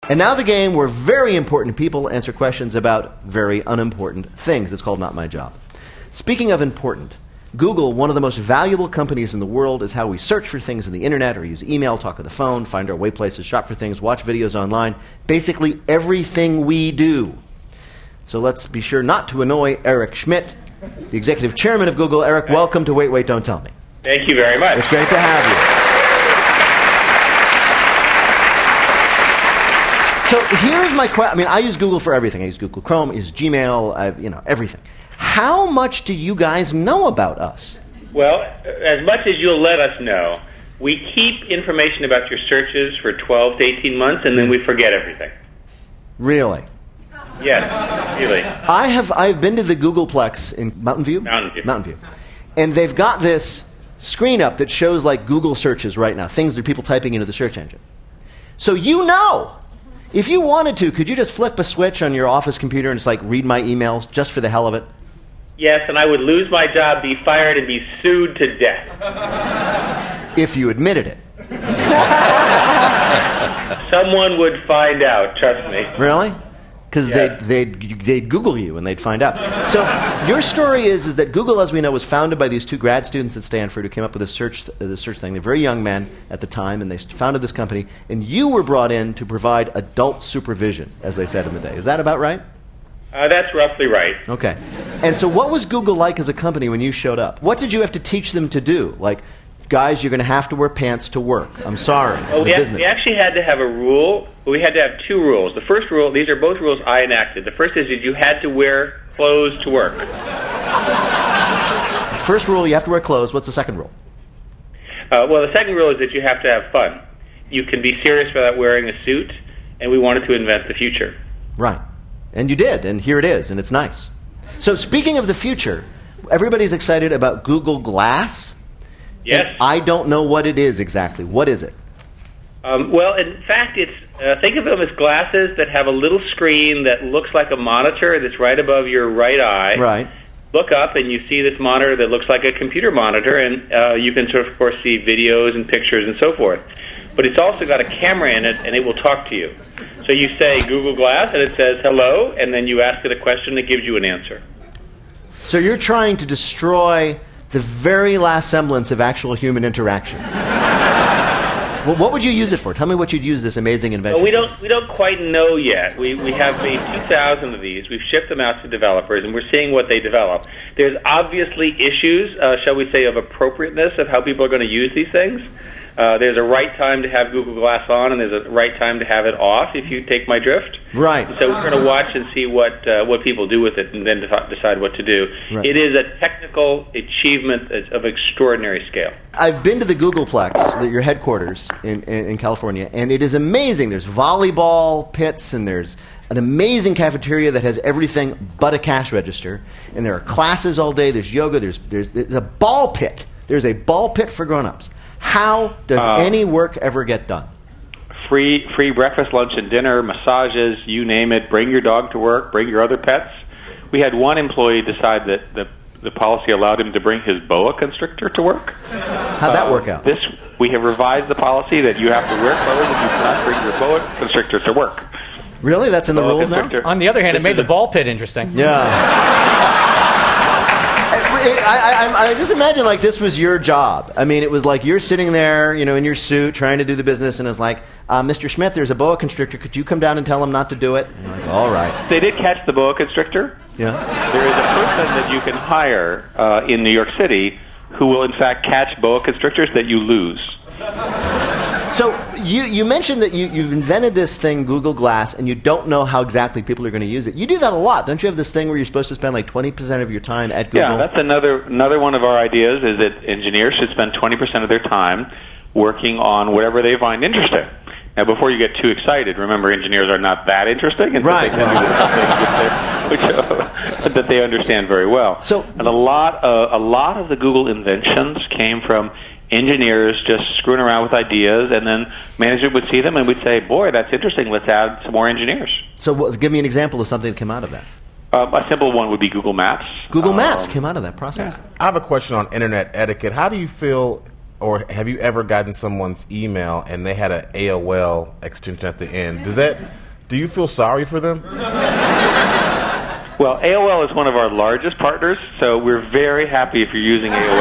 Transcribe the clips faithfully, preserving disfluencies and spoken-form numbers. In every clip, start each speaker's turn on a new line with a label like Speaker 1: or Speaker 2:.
Speaker 1: And now the game where very important people answer questions about very unimportant things. It's called Not My Job. Speaking of important, Google, one of the most valuable companies in the world, is how we search for things on the internet or use email, talk on the phone, find our way places, shop for things, watch videos online, basically everything we do. So let's be sure not to annoy Eric Schmidt, the executive chairman of Google. Eric, welcome to Wait, Wait, Don't Tell Me.
Speaker 2: Thank you very much.
Speaker 1: It's great to have you. So here's my question. I mean, I use Google for everything. I use Google Chrome, I use Gmail, I, you know, everything. How much do you guys know about us?
Speaker 2: Well, as much as you'll let us know. We keep information about your searches for twelve to eighteen months, and then we forget everything.
Speaker 1: Really?
Speaker 2: Yes, really.
Speaker 1: I have I've been to the Googleplex in Mountain View.
Speaker 2: Mountain View.
Speaker 1: Mountain View. And they've got this screen up that shows like Google searches right now, things that people typing into the search engine. So you know, if you wanted to, could you just flip a switch on your office computer and just like read my emails just for the hell of it?
Speaker 2: Yes, and I would lose my job, be fired, and be sued to death.
Speaker 1: If you admitted it.
Speaker 2: Someone would find out, trust me.
Speaker 1: Really? Because
Speaker 2: Yes.
Speaker 1: they'd, they'd, they'd Google you and they'd find out. So your story is, is that Google, as we know, was founded by these two grad students at Stanford who came up with this search, uh, this search thing. They're very young men at the time, and they founded this company. And you were brought in to provide adult supervision, as they said in the day. Is that about right?
Speaker 2: Uh, that's roughly right.
Speaker 1: Okay. And so what was Google like as a company when you showed up? What did you have to teach them to do? Like, guys, you're going to have to wear pants to work. I'm sorry. It's
Speaker 2: Well,
Speaker 1: the
Speaker 2: we,
Speaker 1: business.
Speaker 2: we actually had to have a rule. We had to have two rules. The first rule, these are both rules I enacted. The first is that you had to wear clothes to work.
Speaker 1: First rule, you have to wear clothes. What's the second rule?
Speaker 2: Uh, well, the second rule is that you have to have fun. You can be serious without wearing a suit, and we wanted to invent the future.
Speaker 1: Right. And you did, and here it is, and it's nice. So speaking of the future, everybody's excited about Google Glass.
Speaker 2: Yes.
Speaker 1: And I don't know what it is exactly. What is it?
Speaker 2: Um, well, in fact, it's uh, think of them as glasses that have a little screen that looks like a monitor that's right above your right eye.
Speaker 1: Right.
Speaker 2: Look up, and you see this monitor that looks like a computer monitor, and uh, you can, sort of, of course, see videos and pictures and so forth. But it's also got a camera in it, and it will talk to you. So you say Google Glass, and it says hello, and then you ask it a question, and it gives you an answer.
Speaker 1: So you're trying to destroy the very last semblance of actual human interaction. Well, what would you use it for? Tell me what you'd use this amazing invention
Speaker 2: Well, we
Speaker 1: for.
Speaker 2: don't we don't quite know yet. We we have made two thousand of these. We've shipped them out to developers, and we're seeing what they develop. There's obviously issues, uh, shall we say, of appropriateness of how people are going to use these things. Uh, there's a right time to have Google Glass on, and there's a right time to have it off, if you take my drift.
Speaker 1: Right.
Speaker 2: So we're going to watch and see what uh, what people do with it, and then de- decide what to do.
Speaker 1: Right.
Speaker 2: It is a technical achievement of extraordinary scale.
Speaker 1: I've been to the Googleplex, the, your headquarters in, in, in California, and it is amazing. There's volleyball pits, and there's an amazing cafeteria that has everything but a cash register, and there are classes all day. There's yoga. There's there's, there's a ball pit. There's a ball pit for grown-ups. How does
Speaker 2: Uh,
Speaker 1: any work ever get done?
Speaker 2: Free free breakfast, lunch, and dinner, massages, you name it. Bring your dog to work. Bring your other pets. We had one employee decide that the the policy allowed him to bring his boa constrictor to work.
Speaker 1: How'd that
Speaker 2: Uh,
Speaker 1: work out?
Speaker 2: This we have revised the policy that you have to wear clothes and you cannot bring your boa constrictor to work.
Speaker 1: Really? That's in the
Speaker 2: Boa
Speaker 1: rules now?
Speaker 2: constrictor.
Speaker 3: On the other hand, it
Speaker 2: This
Speaker 3: made
Speaker 2: is
Speaker 3: the
Speaker 2: a-
Speaker 3: ball pit interesting.
Speaker 1: Yeah. I, I, I just imagine like this was your job. I mean, it was like you're sitting there, you know, in your suit, trying to do the business, and it's like, uh, Mister Schmidt, there's a boa constrictor. Could you come down and tell him not to do it? And you're like, all right.
Speaker 2: They did catch the boa constrictor.
Speaker 1: Yeah.
Speaker 2: There is a person that you can hire uh, in New York City who will, in fact, catch boa constrictors that you lose.
Speaker 1: So you, you mentioned that you, you've invented this thing, Google Glass, and you don't know how exactly people are going to use it. You do that a lot. Don't you have this thing where you're supposed to spend like twenty percent of your time at Google?
Speaker 2: Yeah, that's another another one of our ideas is that engineers should spend twenty percent of their time working on whatever they find interesting. Now, before you get too excited, remember engineers are not that interesting, and so
Speaker 1: Right.
Speaker 2: they can do something which, which, uh, that they understand very well.
Speaker 1: So-
Speaker 2: and a lot, uh, a lot of the Google inventions came from engineers just screwing around with ideas, and then management would see them and would say, "Boy, that's interesting. Let's add some more engineers."
Speaker 1: So what, give me an example of something that came out of that.
Speaker 2: Um, a simple one would be Google Maps.
Speaker 1: Google Maps
Speaker 2: Um,
Speaker 1: came out of that process.
Speaker 4: I have a question on internet etiquette. How do you feel, or have you ever gotten someone's email and they had an A O L extension at the end? Does that Do you feel sorry for them?
Speaker 2: Well, A O L is one of our largest partners, so we're very happy if you're using A O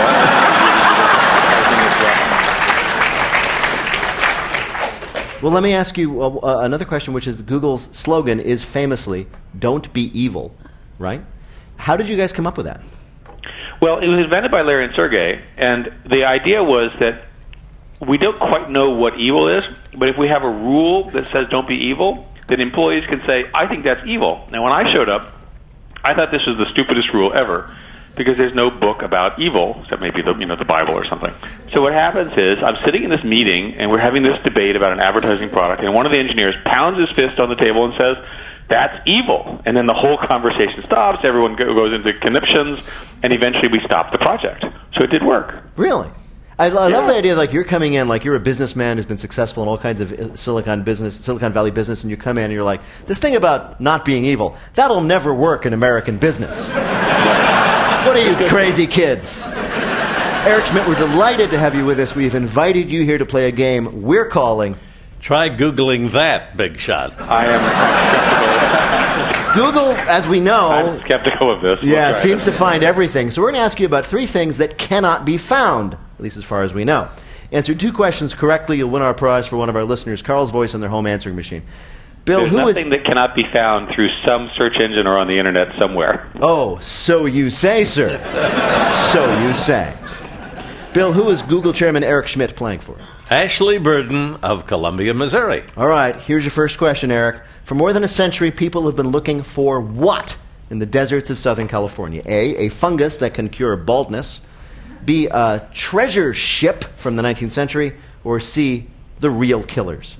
Speaker 2: L.
Speaker 1: Well, let me ask you uh, uh, another question, which is Google's slogan is famously, "Don't be evil," right? How did you guys come up with that?
Speaker 2: Well, it was invented by Larry and Sergey, and the idea was that we don't quite know what evil is, but if we have a rule that says don't be evil, then employees can say, I think that's evil. Now, when I showed up, I thought this was the stupidest rule ever, because there's no book about evil, except maybe the, you know, the Bible or something. So what happens is, I'm sitting in this meeting, and we're having this debate about an advertising product, and one of the engineers pounds his fist on the table and says, that's evil. And then the whole conversation stops, everyone go, goes into conniptions, and eventually we stop the project. So it did work.
Speaker 1: Really? I, I
Speaker 2: Yeah.
Speaker 1: love the idea, like, you're coming in, like, you're a businessman who's been successful in all kinds of uh, Silicon business, Silicon Valley business, and you come in and you're like, this thing about not being evil, that'll never work in American business. What are you crazy kids? Eric Schmidt, we're delighted to have you with us. We've invited you here to play a game we're calling...
Speaker 3: Try Googling that, big shot.
Speaker 2: I am skeptical.
Speaker 1: Google, as we know...
Speaker 2: I'm skeptical of this. We'll
Speaker 1: Yeah,
Speaker 2: try
Speaker 1: seems
Speaker 2: it.
Speaker 1: to find everything. So we're going to ask you about three things that cannot be found, at least as far as we know. Answer two questions correctly, you'll win our prize for one of our listeners, Carl's Voice on their home answering machine. Bill,
Speaker 2: There's
Speaker 1: who is...
Speaker 2: nothing that cannot be found through some search engine or on the internet somewhere.
Speaker 1: Oh, so you say, sir. So you say. Bill, who is Google Chairman Eric Schmidt playing for?
Speaker 3: Ashley Burden of Columbia, Missouri.
Speaker 1: All right, here's your first question, Eric. For more than a century, people have been looking for what in the deserts of Southern California? A, a fungus that can cure baldness. B, a treasure ship from the nineteenth century. Or C, the real killers.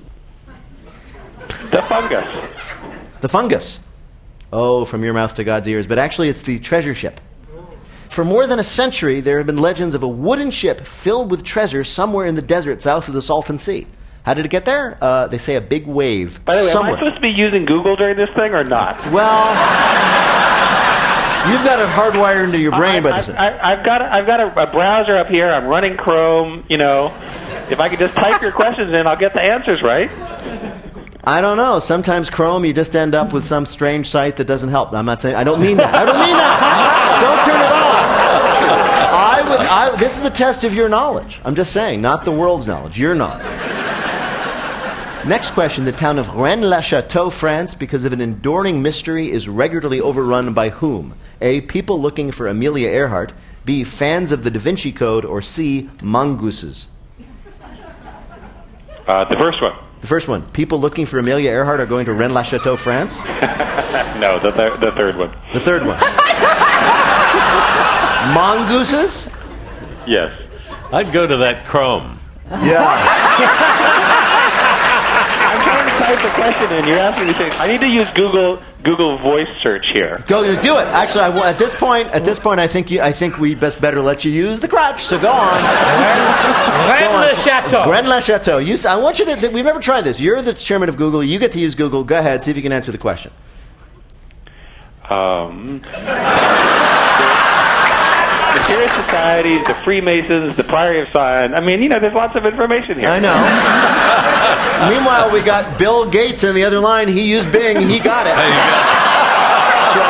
Speaker 2: The fungus.
Speaker 1: The fungus. Oh, from your mouth to God's ears. But actually, it's the treasure ship. For more than a century, there have been legends of a wooden ship filled with treasure somewhere in the desert south of the Salton Sea. How did it get there? Uh, they say a big wave.
Speaker 2: By the way,
Speaker 1: somewhere.
Speaker 2: am I supposed to be using Google during this thing or not?
Speaker 1: Well, you've got it hardwired into your brain,
Speaker 2: I,
Speaker 1: but
Speaker 2: I,
Speaker 1: this-
Speaker 2: I, I've got a, I've got a, a browser up here. I'm running Chrome. You know, if I could just type your questions in, I'll get the answers right.
Speaker 1: I don't know. Sometimes Chrome, you just end up with some strange site that doesn't help. I'm not saying. I don't mean that. I don't mean that. Don't turn it off. I would. I, this is a test of your knowledge. I'm just saying, not the world's knowledge. Your knowledge. Next question. The town of Rennes-le-Château, France, because of an enduring mystery, is regularly overrun by whom? A, people looking for Amelia Earhart. B, fans of the Da Vinci Code. Or C, mongooses.
Speaker 2: Uh, the first one.
Speaker 1: The first one. People looking for Amelia Earhart are going to Rennes-le-Château, France.
Speaker 2: No, the, th- the third one.
Speaker 1: The third one. Mongooses?
Speaker 2: Yes.
Speaker 3: I'd go to that Chrome.
Speaker 1: Yeah.
Speaker 2: I'm trying to type the question in. You're asking me things. I need to use Google Google Voice Search here.
Speaker 1: Go do it. Actually, I, at this point, at this point, I think you, I think we best better let you use the crutch. So go on.
Speaker 5: Rennes-le-Château.
Speaker 1: Rennes-le-Château. You, s- I want you to. Th- we've never tried this. You're the chairman of Google. You get to use Google. Go ahead. See if you can answer the question.
Speaker 2: Um, the Secret Societies, the Freemasons, the Priory of Sion. I mean, you know, there's lots of information here.
Speaker 1: I know. Meanwhile, we got Bill Gates in the other line. He used Bing. He got it. So,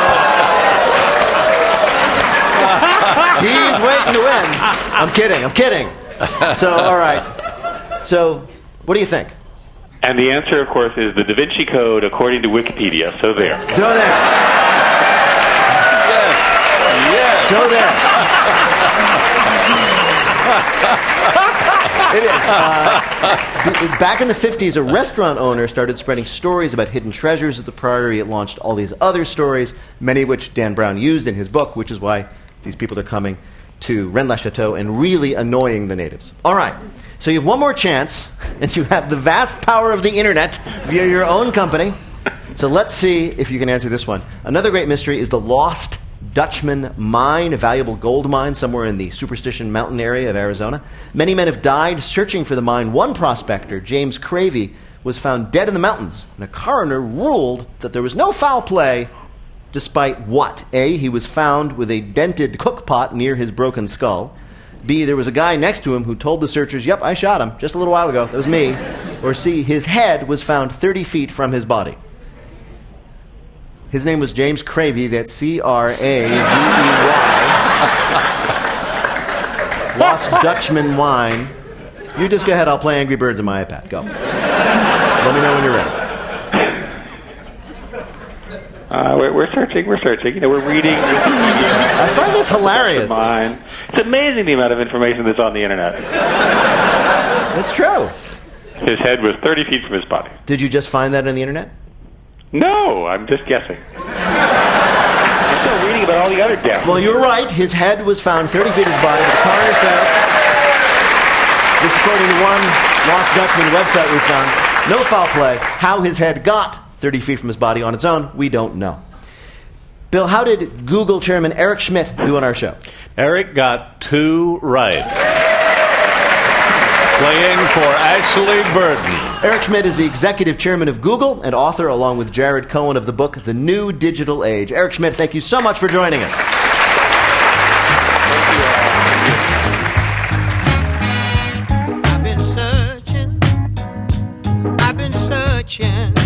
Speaker 1: he's waiting to win. I'm kidding. I'm kidding. So, all right. So, what do you think?
Speaker 2: And the answer, of course, is the Da Vinci Code according to Wikipedia. So there.
Speaker 1: So there.
Speaker 3: Yes.
Speaker 1: So there. It is. Uh, b- back in the fifties, a restaurant owner started spreading stories about hidden treasures at the Priory. It launched all these other stories, many of which Dan Brown used in his book, which is why these people are coming to Rennes-le-Château and really annoying the natives. All right. So you have one more chance, and you have the vast power of the internet via your own company. So let's see if you can answer this one. Another great mystery is the lost Dutchman mine, a valuable gold mine somewhere in the Superstition Mountain area of Arizona. Many men have died searching for the mine. One prospector, James Cravey, was found dead in the mountains, and a coroner ruled that there was no foul play, despite what? A, he was found with a dented cook pot near his broken skull. B, there was a guy next to him who told the searchers, yep, I shot him just a little while ago. That was me. Or C, his head was found thirty feet from his body. His name was James Cravey. That's C R A V E Y. Lost Dutchman wine. You just go ahead. I'll play Angry Birds on my iPad. Go. Let me know when you're ready.
Speaker 2: Uh, we're, we're searching, we're searching. You know, we're reading.
Speaker 1: I find this hilarious.
Speaker 2: Mine. It's amazing the amount of information that's on the internet.
Speaker 1: It's true.
Speaker 2: His head was thirty feet from his body.
Speaker 1: Did you just find that on the internet?
Speaker 2: No, I'm just guessing. I'm still reading about all the other deaths.
Speaker 1: Well, you're right. His head was found thirty feet from his body. The coroner says, this according to one Lost Dutchman website we found, no foul play. How his head got thirty feet from his body on its own, we don't know. Bill, how did Google chairman Eric Schmidt do on our show?
Speaker 3: Eric got two right. Playing for Ashley Burton.
Speaker 1: Eric Schmidt is the executive chairman of Google and author, along with Jared Cohen, of the book The New Digital Age. Eric Schmidt, thank you so much for joining us.
Speaker 5: I've been searching, I've been searching